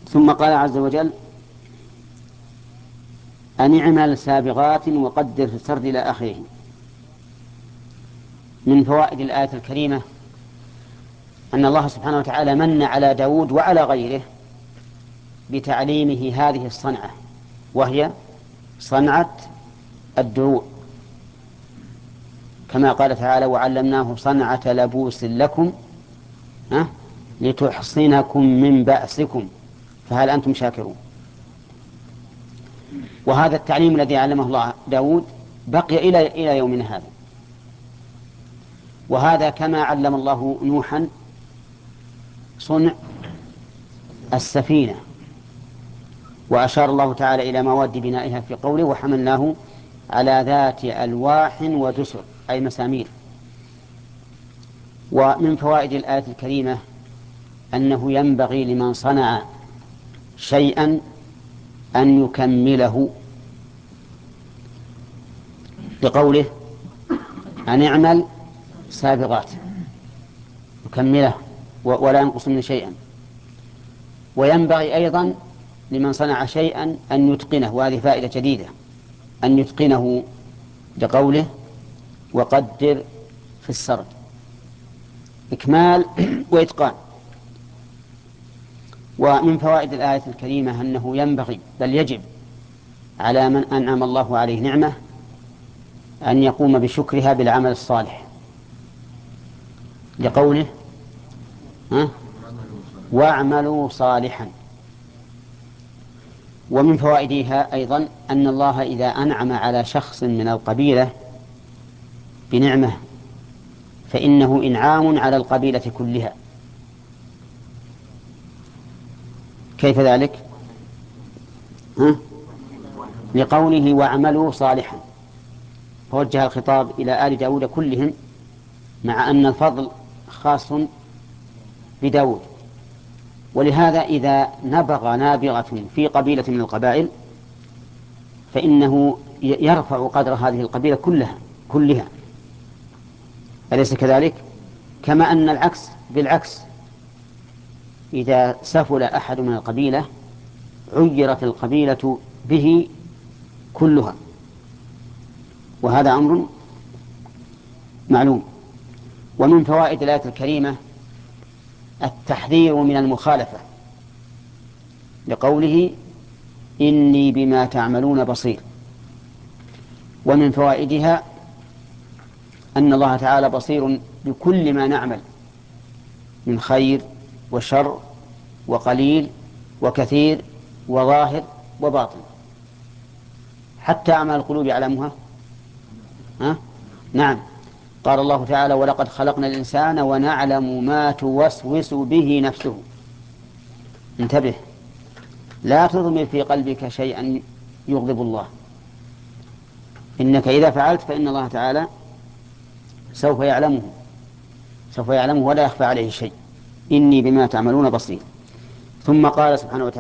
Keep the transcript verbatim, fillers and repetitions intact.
ثم قال عز وجل: أن اعمل سابغات وقدر في السرد إلى آخره. من فوائد الآية الكريمة أن الله سبحانه وتعالى من على داود وعلى غيره بتعليمه هذه الصنعة، وهي صنعة الدروع، كما قال تعالى: وعلمناه صنعة لبوس لكم ها لتحصنكم من بأسكم فهل أنتم شاكرون. وهذا التعليم الذي علمه الله داود بقي إلى إلى يومنا هذا. وهذا كما علم الله نوحا صنع السفينة، وأشار الله تعالى إلى مواد بنائها في قوله: وحملناه على ذات ألواح ودسر، أي مسامير. ومن فوائد الآية الكريمة أنه ينبغي لمن صنع شيئا أن يكمله، لقوله: أن اعمل سابغات، يكمله ولا ينقص منه شيئا. وينبغي أيضا لمن صنع شيئا أن يتقنه، وهذه فائدة جديدة، أن يتقنه، لقوله: وقدر في السرد، إكمال وإتقان. ومن فوائد الآية الكريمة أنه ينبغي بل يجب على من أنعم الله عليه نعمة أن يقوم بشكرها بالعمل الصالح، لقوله: ها واعملوا صالحا. ومن فوائدها أيضا أن الله إذا أنعم على شخص من القبيلة بنعمة فإنه إنعام على القبيلة كلها. كيف ذلك؟ ها؟ لقوله: واعملوا صالحا، فوجه الخطاب إلى آل داود كلهم، مع أن الفضل خاص بداود. ولهذا إذا نبغ نابغة في قبيلة من القبائل فإنه يرفع قدر هذه القبيلة كلها كلها أليس كذلك؟ كما أن العكس بالعكس، إذا سفل أحد من القبيلة عيرت القبيلة به كلها، وهذا أمر معلوم. ومن فوائد الآية الكريمة التحذير من المخالفة، لقوله: إني بما تعملون بصير. ومن فوائدها أن الله تعالى بصير بكل ما نعمل من خير وشر وقليل وكثير وظاهر وباطن، حتى أعمال القلوب يعلمها. ها؟ نعم، قال الله تعالى: ولقد خلقنا الإنسان ونعلم ما توسوس به نفسه. انتبه، لا تضمر في قلبك شيئا يغضب الله، إنك إذا فعلت فإن الله تعالى سوف يعلمه سوف يعلمه ولا يخفى عليه شيء. إني بما تعملون بصير. ثم قال سبحانه وتعالى: